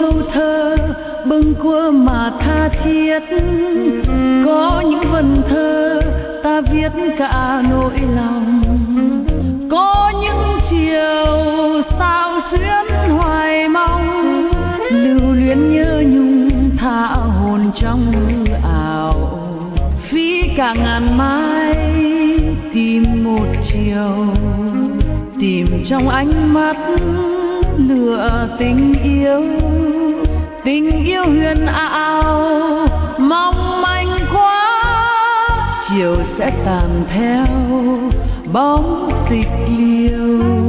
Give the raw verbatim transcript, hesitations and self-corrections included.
câu thơ bâng quơ mà tha thiết, có những vần thơ ta viết cả nỗi lòng, có những chiều sao xuyến hoài mong, lưu luyến nhớ nhung tha hồn trong mơ ảo, phí cả ngàn mai tìm một chiều, tìm trong ánh mắt lửa tình yêu, tình yêu huyền ảo mong manh quá, chiều sẽ tàn theo bóng tịch liêu.